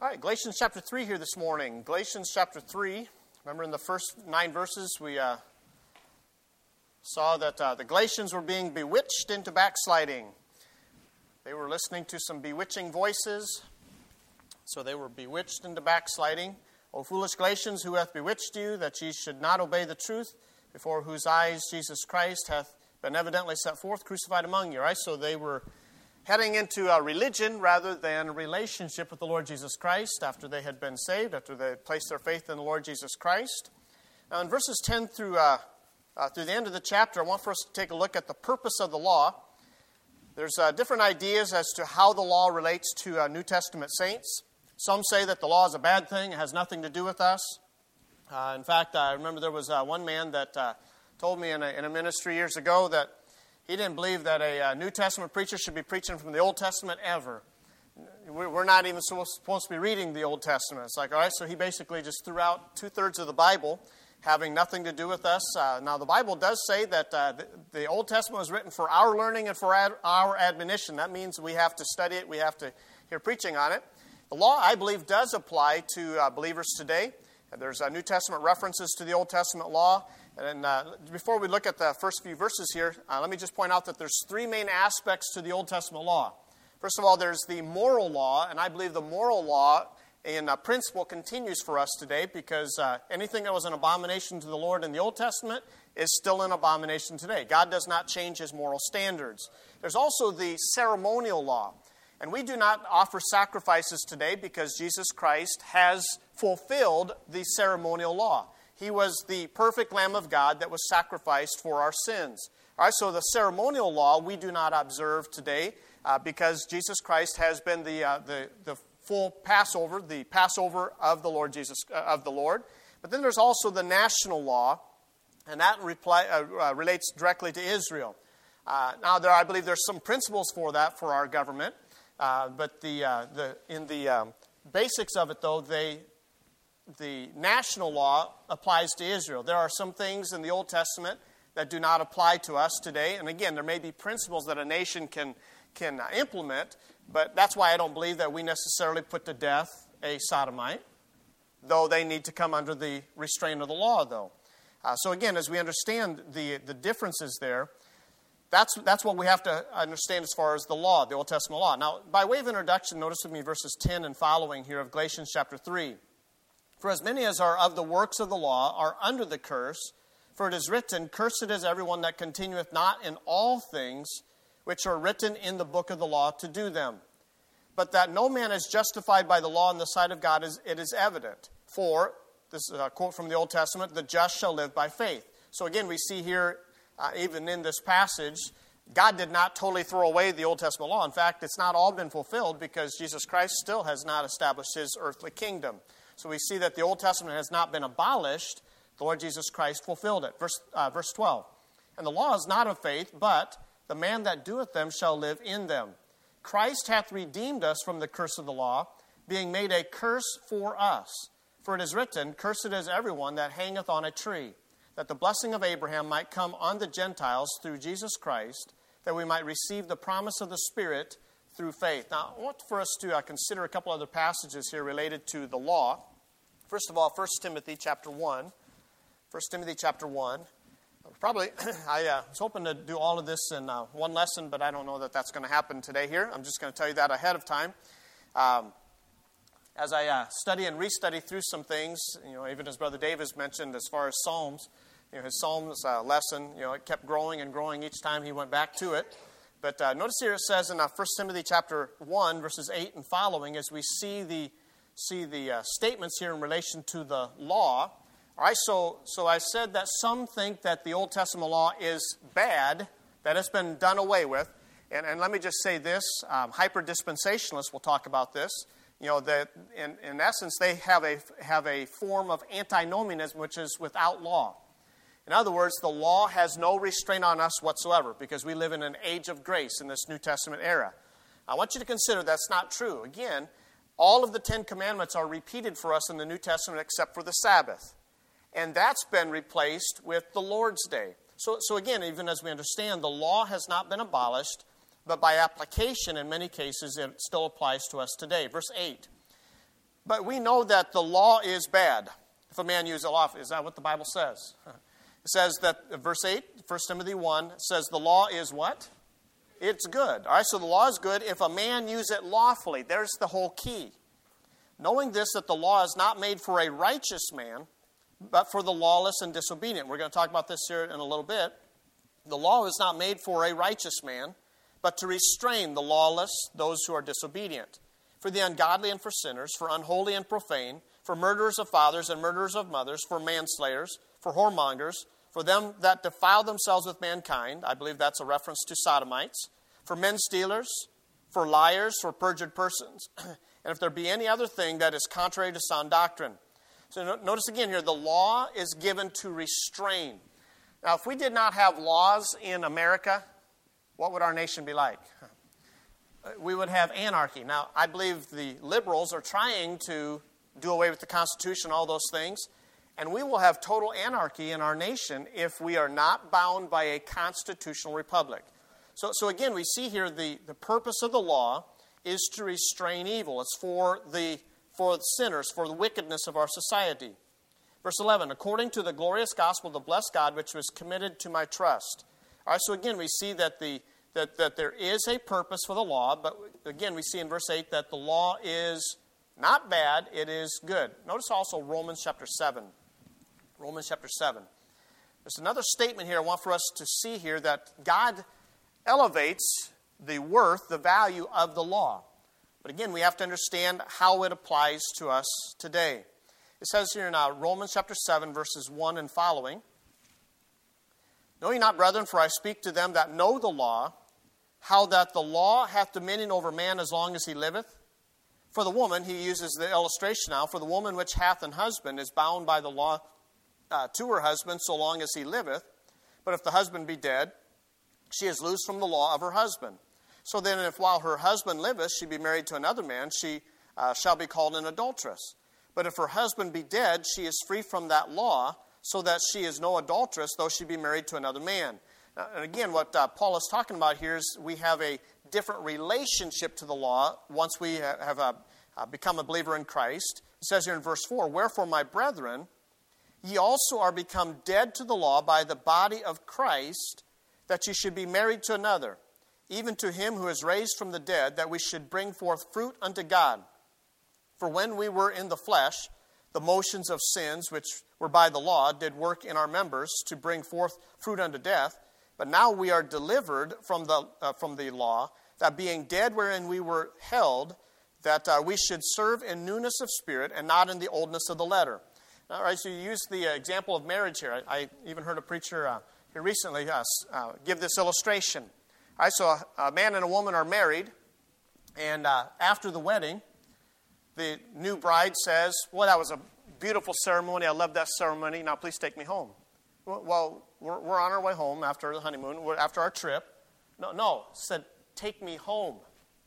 All right, Galatians chapter 3 here this morning. Galatians chapter 3. Remember in the first 9 verses we saw that the Galatians were being bewitched into backsliding. They were listening to some bewitching voices, so they were bewitched into backsliding. O foolish Galatians, who hath bewitched you, that ye should not obey the truth, before whose eyes Jesus Christ hath been evidently set forth, crucified among you. Right? So they were heading into a religion rather than a relationship with the Lord Jesus Christ after they had been saved, after they had placed their faith in the Lord Jesus Christ. Now in verses 10 through the end of the chapter, I want for us to take a look at the purpose of the law. There's different ideas as to how the law relates to New Testament saints. Some say that the law is a bad thing, it has nothing to do with us. In fact, I remember there was one man that told me in a ministry years ago that he didn't believe that a New Testament preacher should be preaching from the Old Testament ever. We're not even supposed to be reading the Old Testament. It's like, all right, so he basically just threw out 2/3 of the Bible, having nothing to do with us. Now, the Bible does say that the Old Testament was written for our learning and for our admonition. That means we have to study it, we have to hear preaching on it. The law, I believe, does apply to believers today. There's New Testament references to the Old Testament law. And before we look at the first few verses here, let me just point out that there's 3 main aspects to the Old Testament law. First of all, there's the moral law, and I believe the moral law in principle continues for us today because anything that was an abomination to the Lord in the Old Testament is still an abomination today. God does not change His moral standards. There's also the ceremonial law. And we do not offer sacrifices today because Jesus Christ has fulfilled the ceremonial law. He was the perfect Lamb of God that was sacrificed for our sins. All right, so the ceremonial law we do not observe today because Jesus Christ has been the full Passover, the Passover of the Lord Jesus of the Lord. But then there's also the national law, and that relates directly to Israel. Now, I believe there's some principles for that for our government, but in the basics of it, though, the national law applies to Israel. There are some things in the Old Testament that do not apply to us today. And again, there may be principles that a nation can implement, but that's why I don't believe that we necessarily put to death a sodomite, though they need to come under the restraint of the law, though. So again, as we understand the differences there, that's what we have to understand as far as the law, the Old Testament law. Now, by way of introduction, notice with me verses 10 and following here of Galatians chapter 3. For as many as are of the works of the law are under the curse, for it is written, Cursed is everyone that continueth not in all things which are written in the book of the law to do them. But that no man is justified by the law in the sight of God, it is evident. For, this is a quote from the Old Testament, the just shall live by faith. So again, we see here, even in this passage, God did not totally throw away the Old Testament law. In fact, it's not all been fulfilled because Jesus Christ still has not established His earthly kingdom. So we see that the Old Testament has not been abolished. The Lord Jesus Christ fulfilled it. Verse 12. And the law is not of faith, but the man that doeth them shall live in them. Christ hath redeemed us from the curse of the law, being made a curse for us. For it is written, Cursed is everyone that hangeth on a tree, that the blessing of Abraham might come on the Gentiles through Jesus Christ, that we might receive the promise of the Spirit through faith. Now, I want for us to consider a couple other passages here related to the law. First of all, 1 Timothy chapter 1. 1 Timothy chapter 1. Probably, I was hoping to do all of this in one lesson, but I don't know that that's going to happen today here. I'm just going to tell you that ahead of time. As I study and restudy through some things, even as Brother Dave has mentioned, as far as Psalms, his Psalms lesson, it kept growing and growing each time he went back to it. But notice here it says in 1 Timothy chapter 1, verses 8 and following, as we see the statements here in relation to the law. All right, so I said that some think that the Old Testament law is bad, that it's been done away with. And let me just say this, hyper-dispensationalists will talk about this. That in essence, they have a form of antinomianism, which is without law. In other words, the law has no restraint on us whatsoever because we live in an age of grace in this New Testament era. I want you to consider that's not true. Again, all of the 10 Commandments are repeated for us in the New Testament except for the Sabbath. And that's been replaced with the Lord's Day. So again, even as we understand, the law has not been abolished, but by application, in many cases, it still applies to us today. Verse 8. But we know that the law is bad if a man uses it lawfully. Is that what the Bible says? It says that, verse 8, 1 Timothy 1, says the law is what? It's good. All right, so the law is good if a man use it lawfully. There's the whole key. Knowing this, that the law is not made for a righteous man, but for the lawless and disobedient. We're going to talk about this here in a little bit. The law is not made for a righteous man, but to restrain the lawless, those who are disobedient, for the ungodly and for sinners, for unholy and profane, for murderers of fathers and murderers of mothers, for manslayers, for whoremongers, for them that defile themselves with mankind. I believe that's a reference to sodomites. For men stealers, for liars, for perjured persons, and if there be any other thing that is contrary to sound doctrine. So notice again here, the law is given to restrain. Now, if we did not have laws in America, what would our nation be like? We would have anarchy. Now, I believe the liberals are trying to do away with the Constitution, all those things, and we will have total anarchy in our nation if we are not bound by a constitutional republic. So again, we see here the purpose of the law is to restrain evil. It's for the sinners, for the wickedness of our society. Verse 11, according to the glorious gospel of the blessed God, which was committed to my trust. All right, so again, we see that that there is a purpose for the law, but again, we see in verse 8 that the law is not bad, it is good. Notice also Romans chapter 7. Romans chapter 7. There's another statement here I want for us to see here that God elevates the worth, the value of the law. But again, we have to understand how it applies to us today. It says here in Romans chapter 7, verses 1 and following, know ye not, brethren, for I speak to them that know the law, how that the law hath dominion over man as long as he liveth. For the woman, he uses the illustration now, for the woman which hath an husband is bound by the law to her husband so long as he liveth. But if the husband be dead, she is loosed from the law of her husband. So then, if while her husband liveth, she be married to another man, she shall be called an adulteress. But if her husband be dead, she is free from that law, so that she is no adulteress, though she be married to another man. Now, and again, what Paul is talking about here is we have a different relationship to the law once we have become a believer in Christ. It says here in verse 4, wherefore, my brethren, ye also are become dead to the law by the body of Christ, that ye should be married to another, even to him who is raised from the dead, that we should bring forth fruit unto God. For when we were in the flesh, the motions of sins, which were by the law, did work in our members to bring forth fruit unto death. But now we are delivered from the law, that being dead wherein we were held, that we should serve in newness of spirit and not in the oldness of the letter. All right, so you use the example of marriage here. I even heard a preacher here recently give this illustration. All right, so a man and a woman are married, and after the wedding, the new bride says, well, that was a beautiful ceremony. I love that ceremony. Now, please take me home. Well, we're on our way home after the honeymoon, after our trip. No, said, take me home.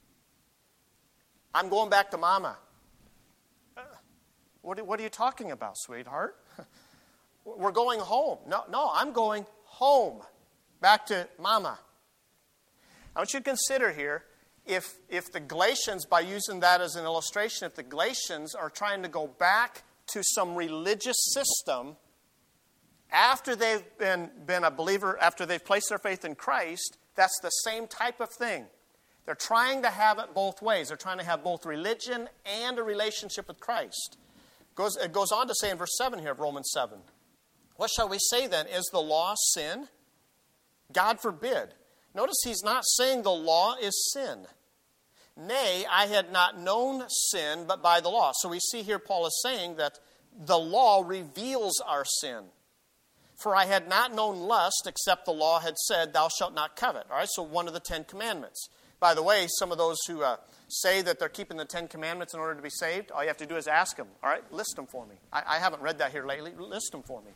I'm going back to Mama. What are you talking about, sweetheart? We're going home. No, I'm going home, back to Mama. I want you to consider here, if the Galatians, by using that as an illustration, if the Galatians are trying to go back to some religious system after they've been a believer, after they've placed their faith in Christ, that's the same type of thing. They're trying to have it both ways. They're trying to have both religion and a relationship with Christ. It goes on to say in verse 7 here of Romans 7, what shall we say then? Is the law sin? God forbid. Notice he's not saying the law is sin. Nay, I had not known sin but by the law. So we see here Paul is saying that the law reveals our sin. For I had not known lust except the law had said, thou shalt not covet. All right, so one of the 10 Commandments. By the way, some of those who say that they're keeping the 10 Commandments in order to be saved, all you have to do is ask them. All right, list them for me. I haven't read that here lately. List them for me.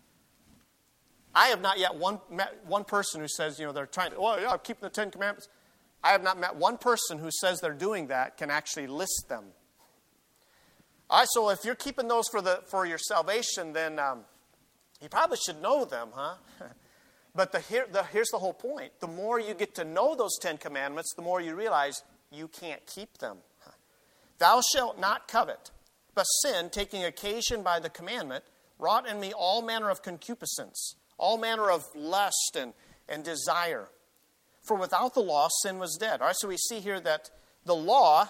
I have not yet met one person who says, they're trying to, I'm keeping the 10 Commandments. I have not met one person who says they're doing that can actually list them. All right, so if you're keeping those for your salvation, then you probably should know them, huh? But here's the whole point. The more you get to know those 10 Commandments, the more you realize you can't keep them. Thou shalt not covet. But sin, taking occasion by the commandment, wrought in me all manner of concupiscence, all manner of lust and desire. For without the law, sin was dead. All right, so we see here that the law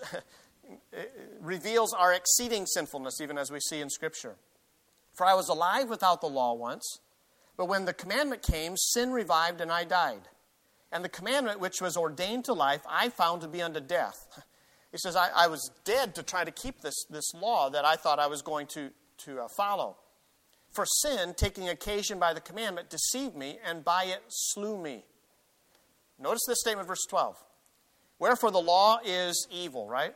reveals our exceeding sinfulness, even as we see in Scripture. For I was alive without the law once, but when the commandment came, sin revived and I died. And the commandment which was ordained to life, I found to be unto death. He says, I was dead to try to keep this law that I thought I was going to follow. For sin, taking occasion by the commandment, deceived me, and by it slew me. Notice this statement, verse 12. Wherefore the law is evil, right?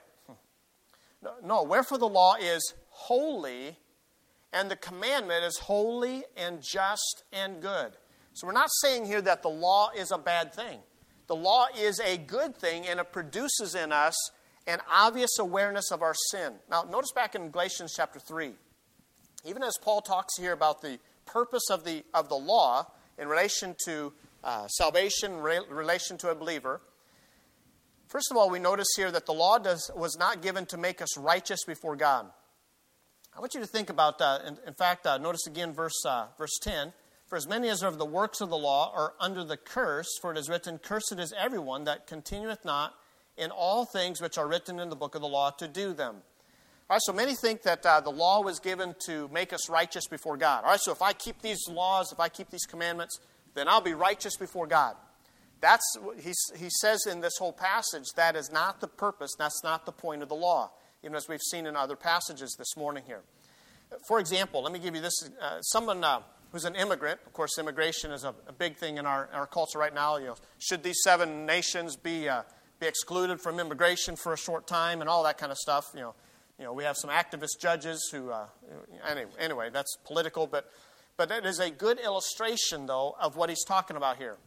No, wherefore the law is holy, and the commandment is holy and just and good. So we're not saying here that the law is a bad thing. The law is a good thing, and it produces in us an obvious awareness of our sin. Now, notice back in Galatians chapter 3, even as Paul talks here about the purpose of the law in relation to salvation, relation to a believer, first of all, we notice here that the law was not given to make us righteous before God. I want you to think about, in fact, notice again verse 10. For as many as are of the works of the law are under the curse, for it is written, Cursed is everyone that continueth not in all things which are written in the book of the law to do them. All right, so many think that the law was given to make us righteous before God. All right, so if I keep these laws, if I keep these commandments, then I'll be righteous before God. That's what he says in this whole passage. That is not the purpose. That's not the point of the law, even as we've seen in other passages this morning here. For example, let me give you this. Someone who's an immigrant, of course, immigration is a big thing in our culture right now. You know, should these 7 nations be excluded from immigration for a short time and all that kind of stuff? You know, we have some activist judges who. Anyway, that's political, but it is a good illustration, though, of what he's talking about here.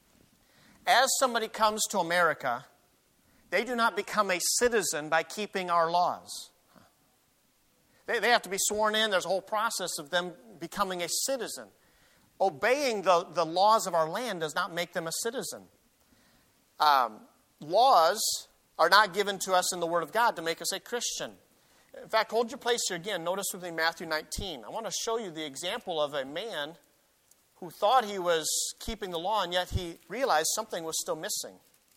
As somebody comes to America, they do not become a citizen by keeping our laws. They have to be sworn in. There's a whole process of them becoming a citizen. Obeying the laws of our land does not make them a citizen. Laws are not given to us in the Word of God to make us a Christian. In fact, hold your place here again. Notice with me Matthew 19. I want to show you the example of a man who thought he was keeping the law, and yet he realized something was still missing.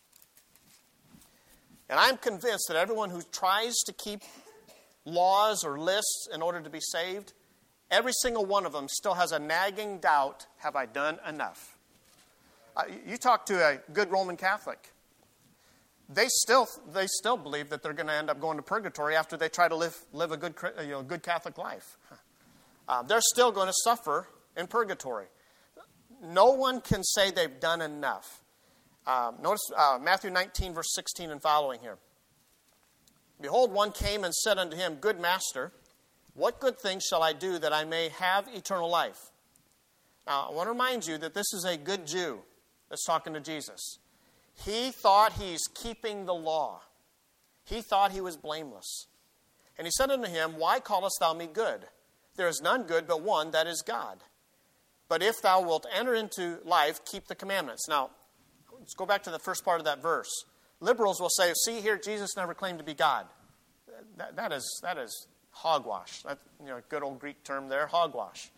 And I'm convinced that everyone who tries to keep laws or lists in order to be saved, every single one of them still has a nagging doubt, have I done enough? You talk to a good Roman Catholic. They still believe that they're going to end up going to purgatory after they try to live a good Catholic life. They're still going to suffer in purgatory. No one can say they've done enough. Notice Matthew 19, verse 16 and following here. Behold, one came and said unto him, Good master, what good thing shall I do that I may have eternal life? Now, I want to remind you that this is a good Jew that's talking to Jesus. He thought he's keeping the law. He thought he was blameless. And he said unto him, Why callest thou me good? There is none good but one, that is God. But if thou wilt enter into life, keep the commandments. Now, let's go back to the first part of that verse. Liberals will say, see here, Jesus never claimed to be God. That is hogwash. That's a good old Greek term there, hogwash.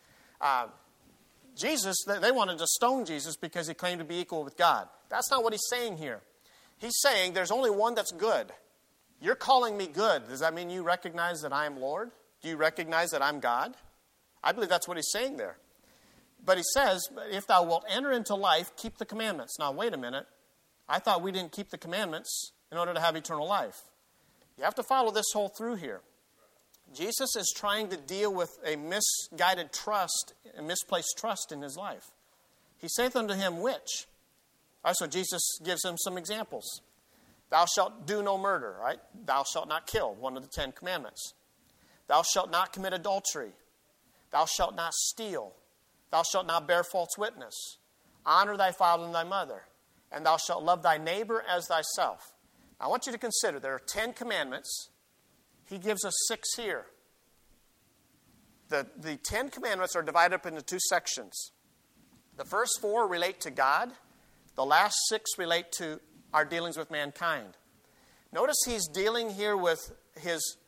Jesus, they wanted to stone Jesus because he claimed to be equal with God. That's not what he's saying here. He's saying there's only one that's good. You're calling me good. Does that mean you recognize that I am Lord? Do you recognize that I'm God? I believe that's what he's saying there. But he says, if thou wilt enter into life, keep the commandments. Now, wait a minute. I thought we didn't keep the commandments in order to have eternal life. You have to follow this whole through here. Jesus is trying to deal with a misguided trust, a misplaced trust in his life. He saith unto him, which? All right, so Jesus gives him some examples. Thou shalt do no murder, right? Thou shalt not kill, one of the 10 commandments. Thou shalt not commit adultery. Thou shalt not steal. Thou shalt not bear false witness. Honor thy father and thy mother. And thou shalt love thy neighbor as thyself. Now, I want you to consider, there are 10 commandments. He gives us 6 here. The 10 commandments are divided up into 2 sections. The first 4 relate to God. The last 6 relate to our dealings with mankind. Notice he's dealing here with his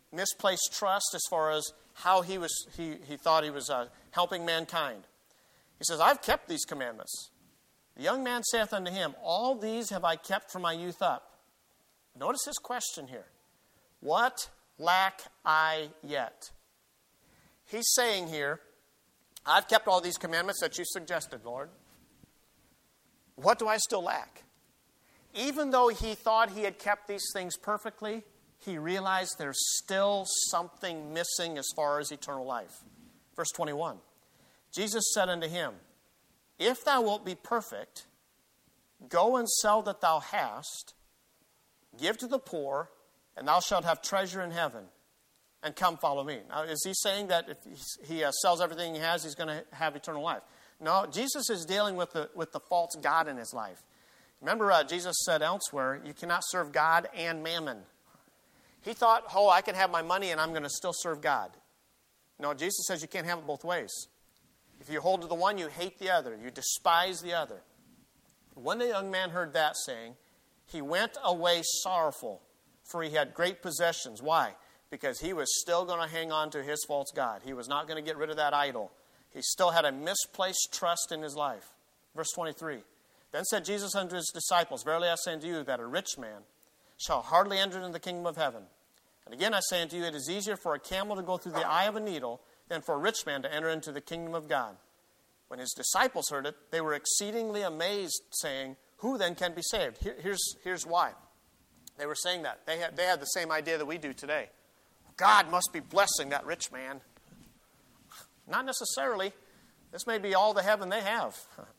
misplaced trust as far as how he thought he was helping mankind. He says, I've kept these commandments. The young man saith unto him, all these have I kept from my youth up. Notice his question here. What lack I yet? He's saying here, I've kept all these commandments that you suggested, Lord. What do I still lack? Even though he thought he had kept these things perfectly, he realized there's still something missing as far as eternal life. Verse 21. Jesus said unto him, if thou wilt be perfect, go and sell that thou hast, give to the poor, and thou shalt have treasure in heaven, and come follow me. Now, is he saying that if he sells everything he has, he's going to have eternal life? No, Jesus is dealing with the false god in his life. Remember, Jesus said elsewhere, you cannot serve God and mammon. He thought, I can have my money and I'm going to still serve God. No, Jesus says you can't have it both ways. If you hold to the one, you hate the other. You despise the other. When the young man heard that saying, he went away sorrowful, for he had great possessions. Why? Because he was still going to hang on to his false god. He was not going to get rid of that idol. He still had a misplaced trust in his life. Verse 23. Then said Jesus unto his disciples, verily I say unto you that a rich man shall hardly enter into the kingdom of heaven. And again I say unto you, it is easier for a camel to go through the eye of a needle than for a rich man to enter into the kingdom of God. When his disciples heard it, they were exceedingly amazed, saying, who then can be saved? Here's why. They were saying that. They had the same idea that we do today. God must be blessing that rich man. Not necessarily. This may be all the heaven they have.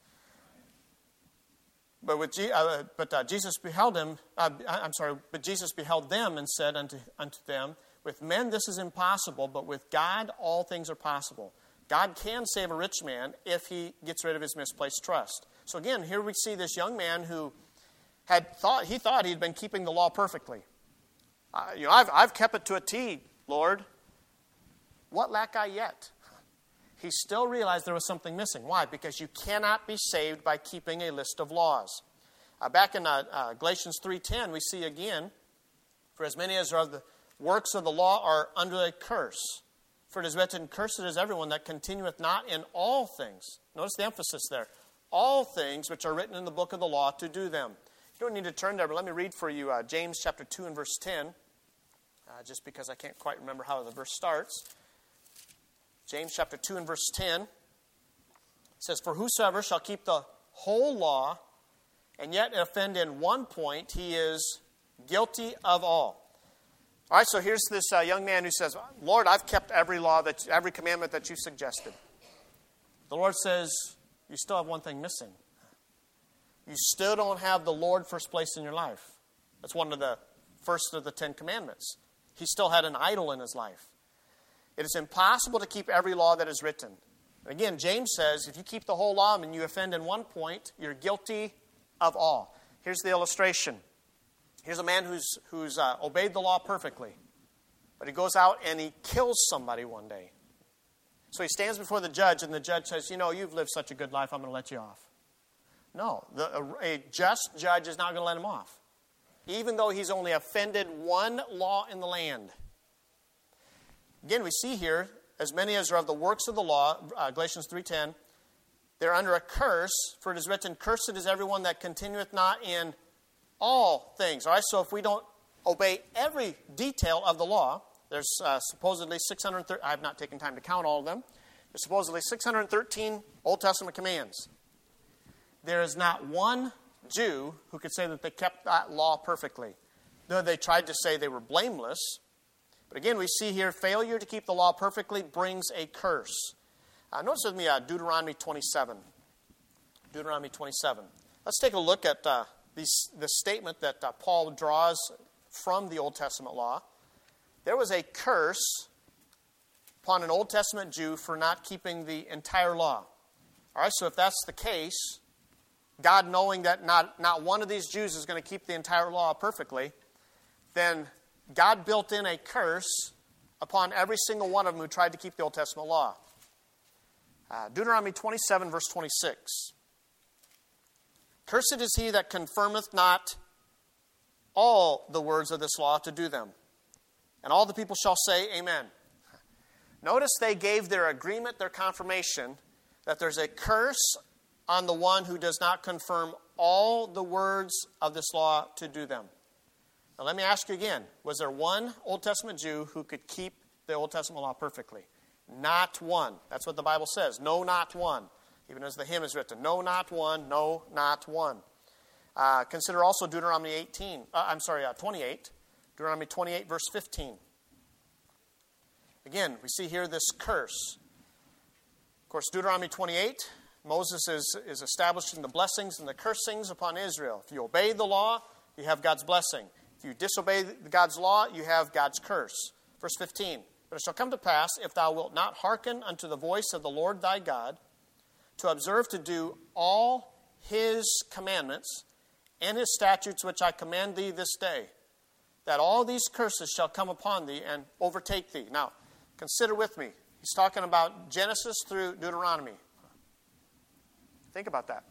But Jesus beheld him. But Jesus beheld them and said unto them, with men this is impossible, but with God all things are possible. God can save a rich man if he gets rid of his misplaced trust. So again, here we see this young man who thought he'd been keeping the law perfectly. I've kept it to a T, Lord. What lack I yet? He still realized there was something missing. Why? Because you cannot be saved by keeping a list of laws. Back in Galatians 3:10, we see again, for as many as are of the works of the law are under a curse. For it is written, cursed is everyone that continueth not in all things. Notice the emphasis there. All things which are written in the book of the law to do them. You don't need to turn there, but let me read for you James chapter 2 and verse 10. Just because I can't quite remember how the verse starts. James chapter 2 and verse 10 says, for whosoever shall keep the whole law and yet offend in one point, he is guilty of all. All right, so here's this young man who says, Lord, I've kept every commandment that you suggested. The Lord says, you still have one thing missing. You still don't have the Lord first place in your life. That's one of the first of the 10 commandments. He still had an idol in his life. It is impossible to keep every law that is written. Again, James says, if you keep the whole law and you offend in one point, you're guilty of all. Here's the illustration. Here's a man who's obeyed the law perfectly. But he goes out and he kills somebody one day. So he stands before the judge and the judge says, you've lived such a good life, I'm going to let you off. No, a just judge is not going to let him off. Even though he's only offended one law in the land. Again, we see here, as many as are of the works of the law, Galatians 3:10, they're under a curse, for it is written, cursed is everyone that continueth not in all things. All right, so if we don't obey every detail of the law, there's supposedly 613, I've not taken time to count all of them, there's supposedly 613 Old Testament commands. There is not one Jew who could say that they kept that law perfectly. Though they tried to say they were blameless. But again, we see here, failure to keep the law perfectly brings a curse. Notice with me Deuteronomy 27. Deuteronomy 27. Let's take a look at the statement that Paul draws from the Old Testament law. There was a curse upon an Old Testament Jew for not keeping the entire law. All right, so if that's the case, God knowing that not one of these Jews is going to keep the entire law perfectly, then God built in a curse upon every single one of them who tried to keep the Old Testament law. Deuteronomy 27, verse 26. Cursed is he that confirmeth not all the words of this law to do them. And all the people shall say, Amen. Notice they gave their agreement, their confirmation, that there's a curse on the one who does not confirm all the words of this law to do them. Now let me ask you again, was there one Old Testament Jew who could keep the Old Testament law perfectly? Not one. That's what the Bible says. No, not one. Even as the hymn is written, no, not one, no, not one. Consider also Deuteronomy 28. Deuteronomy 28, verse 15. Again, we see here this curse. Of course, Deuteronomy 28, Moses is establishing the blessings and the cursings upon Israel. If you obey the law, you have God's blessing. If you disobey God's law, you have God's curse. Verse 15, but it shall come to pass, if thou wilt not hearken unto the voice of the Lord thy God, to observe to do all his commandments and his statutes which I command thee this day, that all these curses shall come upon thee and overtake thee. Now, consider with me. He's talking about Genesis through Deuteronomy. Think about that.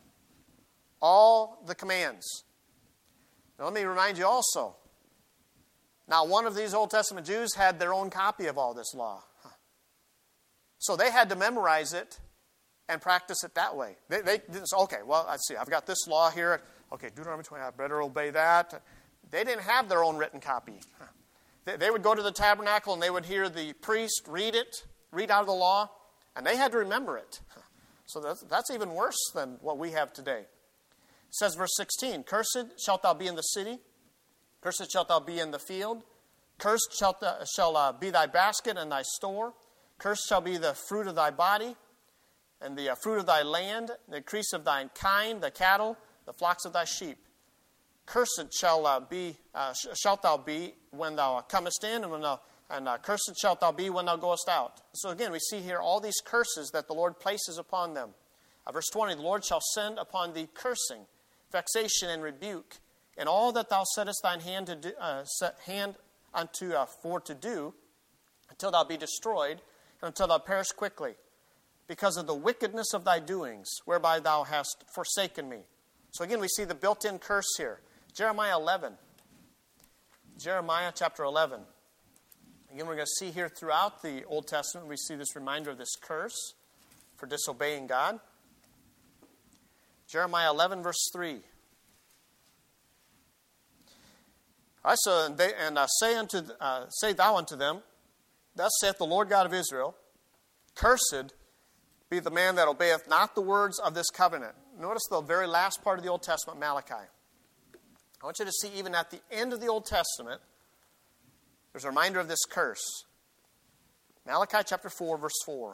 All the commands. Now, let me remind you also. Now, one of these Old Testament Jews had their own copy of all this law. So they had to memorize it and practice it that way. They didn't say, okay, well, I see. I've got this law here. Okay, Deuteronomy 20, I better obey that. They didn't have their own written copy. They would go to the tabernacle and they would hear the priest read out of the law, and they had to remember it. So that's even worse than what we have today. It says, verse 16, cursed shalt thou be in the city, cursed shalt thou be in the field, cursed shall be thy basket and thy store, cursed shall be the fruit of thy body, and the fruit of thy land, the increase of thine kind, the cattle, the flocks of thy sheep. Cursed shalt thou be when thou comest in, and cursed shalt thou be when thou goest out. So again, we see here all these curses that the Lord places upon them. Verse 20, the Lord shall send upon thee cursing, vexation, and rebuke, and all that thou settest thine hand unto for to do, until thou be destroyed, and until thou perish quickly, because of the wickedness of thy doings, whereby thou hast forsaken me. So again, we see the built-in curse here. Jeremiah 11. Jeremiah chapter 11. Again, we're going to see here throughout the Old Testament, we see this reminder of this curse for disobeying God. Jeremiah 11, verse 3. All right, so say thou unto them, thus saith the Lord God of Israel, cursed be the man that obeyeth not the words of this covenant. Notice the very last part of the Old Testament, Malachi. I want you to see even at the end of the Old Testament, there's a reminder of this curse. Malachi chapter 4, verse 4.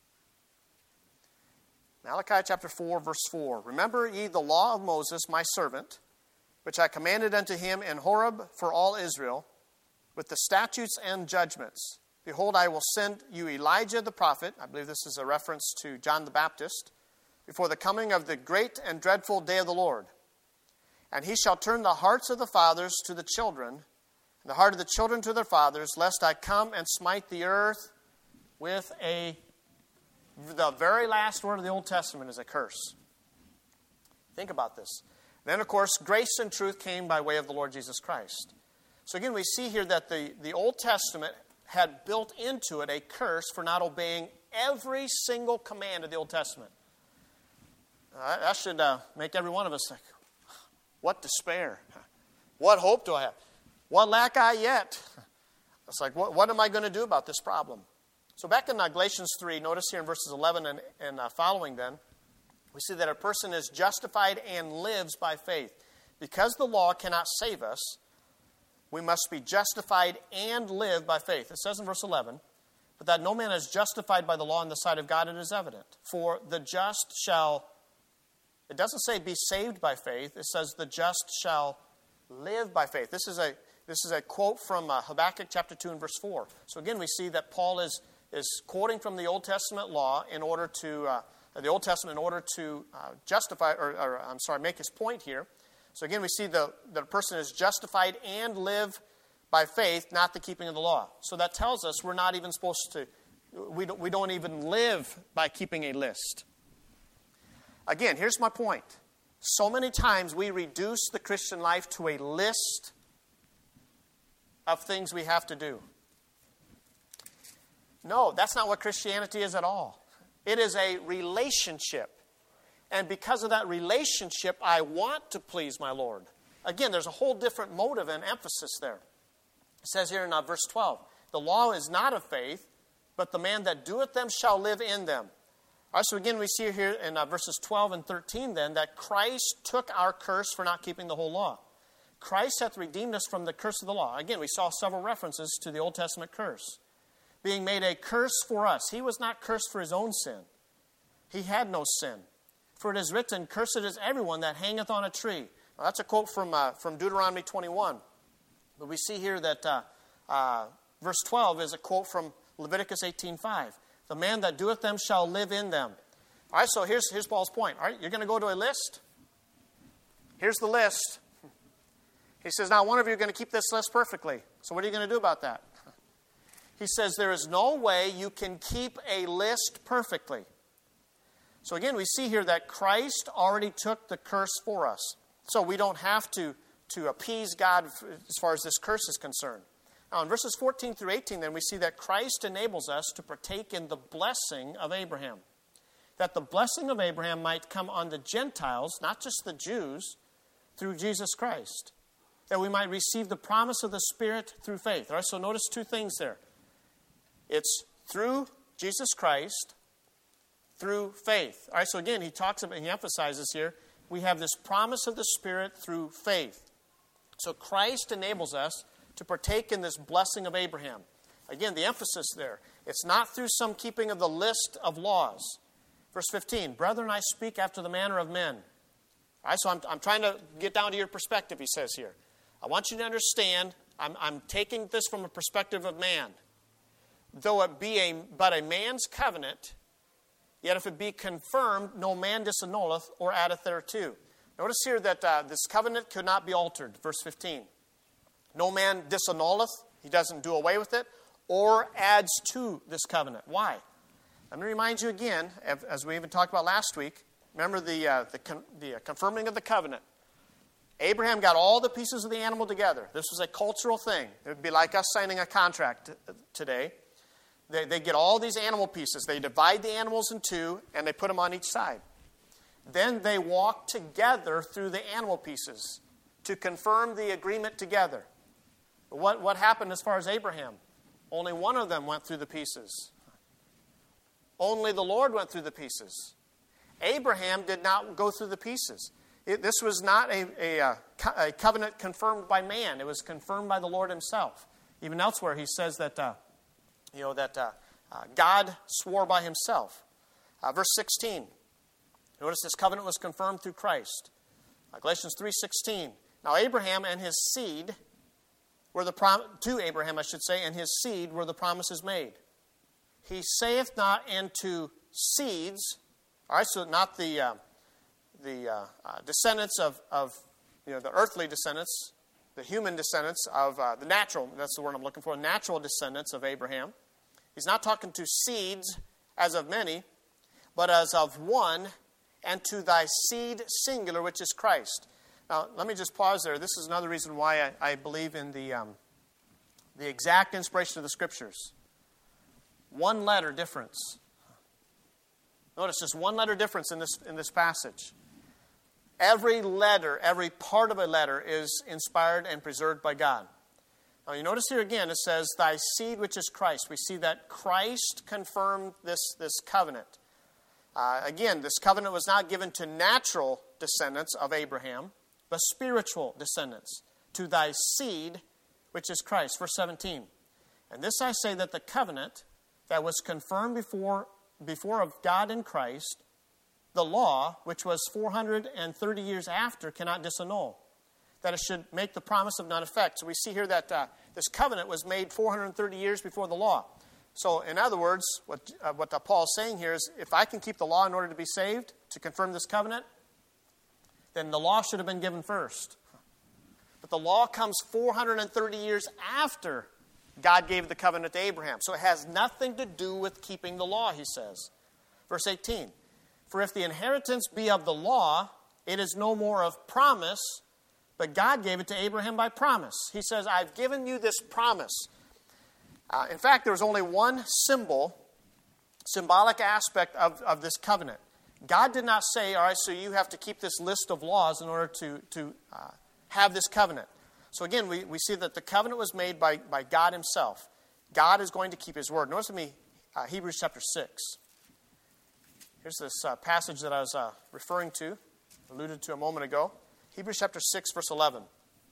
Malachi chapter 4, verse 4. Remember ye the law of Moses, my servant, which I commanded unto him in Horeb for all Israel, with the statutes and judgments. Behold, I will send you Elijah the prophet. I believe this is a reference to John the Baptist. Before the coming of the great and dreadful day of the Lord. And he shall turn the hearts of the fathers to the children, and the heart of the children to their fathers, lest I come and smite the earth with the very last word of the Old Testament is a curse. Think about this. Then, of course, grace and truth came by way of the Lord Jesus Christ. So again, we see here that the Old Testament had built into it a curse for not obeying every single command of the Old Testament. That should make every one of us think, what despair? What hope do I have? What lack I yet? It's like, what am I going to do about this problem? So back in Galatians 3, notice here in verses 11 and following then, we see that a person is justified and lives by faith. Because the law cannot save us, we must be justified and live by faith. It says in verse 11, but that no man is justified by the law in the sight of God, it is evident. For the just shall... It doesn't say be saved by faith. It says the just shall live by faith. This is a quote from Habakkuk chapter 2 and verse 4. So again, we see that Paul is quoting from the Old Testament law in order to justify make his point here. So again, we see that a person is justified and live by faith, not the keeping of the law. So that tells us we're not even supposed to. We don't even live by keeping a list. Again, here's my point. So many times we reduce the Christian life to a list of things we have to do. No, that's not what Christianity is at all. It is a relationship. And because of that relationship, I want to please my Lord. Again, there's a whole different motive and emphasis there. It says here in verse 12, the law is not of faith, but the man that doeth them shall live in them. All right, so again, we see here in verses 12 and 13 then that Christ took our curse for not keeping the whole law. Christ hath redeemed us from the curse of the law. Again, we saw several references to the Old Testament curse. Being made a curse for us. He was not cursed for his own sin. He had no sin. For it is written, cursed is everyone that hangeth on a tree. Now, that's a quote from Deuteronomy 21. But we see here that verse 12 is a quote from Leviticus 18:5. The man that doeth them shall live in them. All right, so here's Paul's point. All right, you're going to go to a list. Here's the list. He says, now one of you are going to keep this list perfectly. So what are you going to do about that? He says, there is no way you can keep a list perfectly. So again, we see here that Christ already took the curse for us. So we don't have to appease God as far as this curse is concerned. Now in verses 14 through 18, then we see that Christ enables us to partake in the blessing of Abraham. That the blessing of Abraham might come on the Gentiles, not just the Jews, through Jesus Christ. That we might receive the promise of the Spirit through faith. All right, so notice two things there. It's through Jesus Christ, through faith. All right, so again, he emphasizes here, we have this promise of the Spirit through faith. So Christ enables us to partake in this blessing of Abraham. Again, the emphasis there. It's not through some keeping of the list of laws. Verse 15, brethren, I speak after the manner of men. All right, so I'm trying to get down to your perspective, he says here. I want you to understand, I'm taking this from a perspective of man. Though it be but a man's covenant, yet if it be confirmed, no man disannulleth or addeth thereto. Notice here that this covenant could not be altered. Verse 15. No man disannulleth, he doesn't do away with it, or adds to this covenant. Why? Let me remind you again, as we even talked about last week, remember the confirming of the covenant. Abraham got all the pieces of the animal together. This was a cultural thing. It would be like us signing a contract today. They get all these animal pieces. They divide the animals in two, and they put them on each side. Then they walk together through the animal pieces to confirm the agreement together. But what happened as far as Abraham? Only one of them went through the pieces. Only the Lord went through the pieces. Abraham did not go through the pieces. This was not a covenant confirmed by man. It was confirmed by the Lord himself. Even elsewhere, he says that God swore by himself. Verse 16. Notice this covenant was confirmed through Christ. Galatians 3:16. Now Abraham and his seed were to Abraham, I should say, and his seed were the promises made. He saith not unto seeds. All right, so not the descendants of the earthly descendants, the human descendants of the natural, that's the word I'm looking for, natural descendants of Abraham. He's not talking to seeds as of many, but as of one, and to thy seed singular, which is Christ. Now, let me just pause there. This is another reason why I believe in the exact inspiration of the Scriptures. One letter difference. Notice just one letter difference in this passage. Every letter, every part of a letter is inspired and preserved by God. Now you notice here again it says, thy seed which is Christ. We see that Christ confirmed this covenant. Again, this covenant was not given to natural descendants of Abraham, but spiritual descendants. To thy seed which is Christ. Verse 17. And this I say that the covenant that was confirmed before of God in Christ, the law, which was 430 years after, cannot disannul. That it should make the promise of none effect. So we see here that this covenant was made 430 years before the law. So in other words, what Paul is saying here is, if I can keep the law in order to be saved, to confirm this covenant, then the law should have been given first. But the law comes 430 years after God gave the covenant to Abraham. So it has nothing to do with keeping the law, he says. Verse 18. For if the inheritance be of the law, it is no more of promise, but God gave it to Abraham by promise. He says, I've given you this promise. In fact, there was only one symbolic aspect of this covenant. God did not say, all right, so you have to keep this list of laws in order to have this covenant. So again, we see that the covenant was made by God himself. God is going to keep his word. Notice with me Hebrews chapter 6. Here's this passage that I was referring to, alluded to a moment ago. Hebrews chapter 6, verse 11.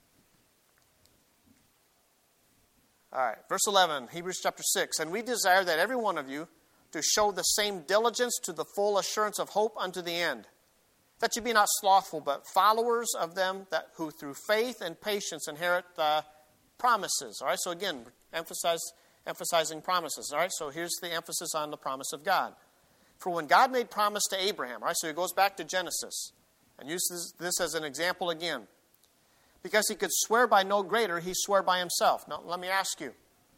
All right, verse 11, Hebrews chapter 6. And we desire that every one of you to show the same diligence to the full assurance of hope unto the end, that you be not slothful, but followers of them who through faith and patience inherit the promises. All right, so again, emphasizing promises. All right, so here's the emphasis on the promise of God. For when God made promise to Abraham, all right, so he goes back to Genesis and uses this as an example again. Because he could swear by no greater, he swore by himself. Now, let me ask you,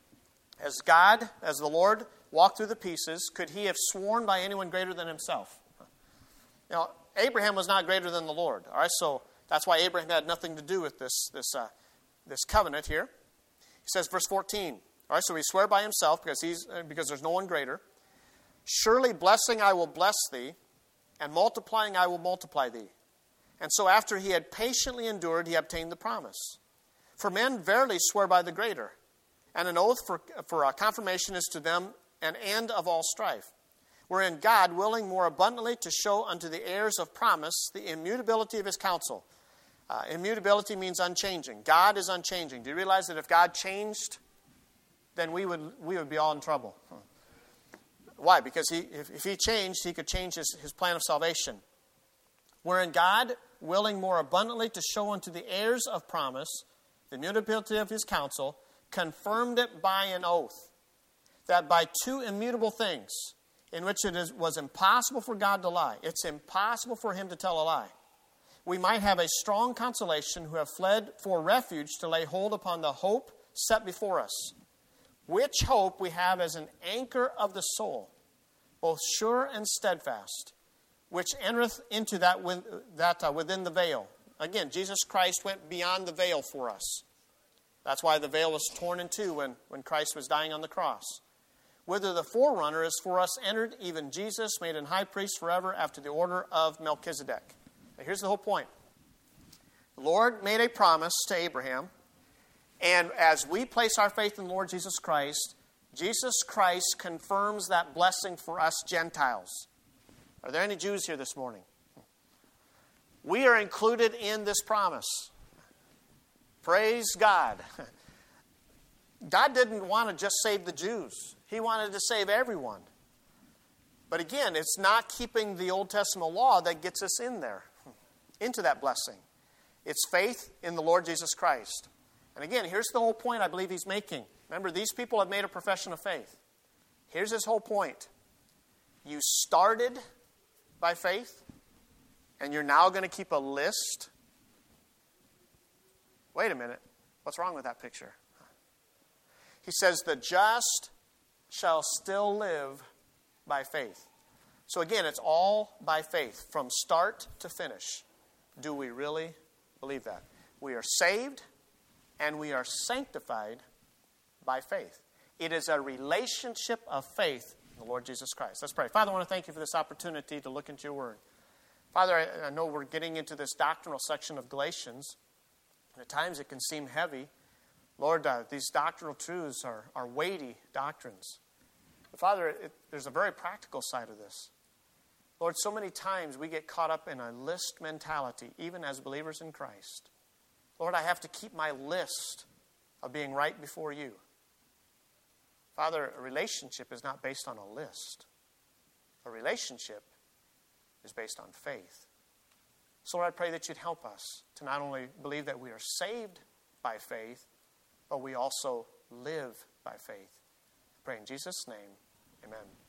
as the Lord walked through the pieces, could he have sworn by anyone greater than himself? Now, Abraham was not greater than the Lord. All right, so that's why Abraham had nothing to do with this covenant here. He says, verse 14. All right, so he swore by himself because there's no one greater. Surely blessing I will bless thee, and multiplying I will multiply thee. And so after he had patiently endured, he obtained the promise. For men verily swear by the greater, and an oath for confirmation is to them an end of all strife. Wherein God, willing more abundantly to show unto the heirs of promise the immutability of his counsel. Immutability means unchanging. God is unchanging. Do you realize that if God changed, then we would be all in trouble? Why? Because if he changed, he could change his plan of salvation. Wherein God, willing more abundantly to show unto the heirs of promise the immutability of his counsel, confirmed it by an oath, that by two immutable things, in which was impossible for God to lie, it's impossible for him to tell a lie, we might have a strong consolation who have fled for refuge to lay hold upon the hope set before us, which hope we have as an anchor of the soul, both sure and steadfast, which entereth into that within the veil. Again, Jesus Christ went beyond the veil for us. That's why the veil was torn in two when Christ was dying on the cross. Whither the forerunner is for us entered, even Jesus, made an high priest forever after the order of Melchizedek. Now, here's the whole point. The Lord made a promise to Abraham, and as we place our faith in the Lord Jesus Christ confirms that blessing for us Gentiles. Are there any Jews here this morning? We are included in this promise. Praise God. God didn't want to just save the Jews. He wanted to save everyone. But again, it's not keeping the Old Testament law that gets us in there, into that blessing. It's faith in the Lord Jesus Christ. And again, here's the whole point I believe he's making. Remember, these people have made a profession of faith. Here's his whole point. You started by faith, and you're now going to keep a list? Wait a minute. What's wrong with that picture? He says, the just shall still live by faith. So again, it's all by faith, from start to finish. Do we really believe that? We are saved and we are sanctified by faith. It is a relationship of faith in the Lord Jesus Christ. Let's pray. Father, I want to thank you for this opportunity to look into your word. Father, I know we're getting into this doctrinal section of Galatians, and at times it can seem heavy. Lord, these doctrinal truths are weighty doctrines. But Father, there's a very practical side of this. Lord, so many times we get caught up in a list mentality, even as believers in Christ. Lord, I have to keep my list of being right before you. Father, a relationship is not based on a list. A relationship is based on faith. So Lord, I pray that you'd help us to not only believe that we are saved by faith, but we also live by faith. I pray in Jesus' name, amen.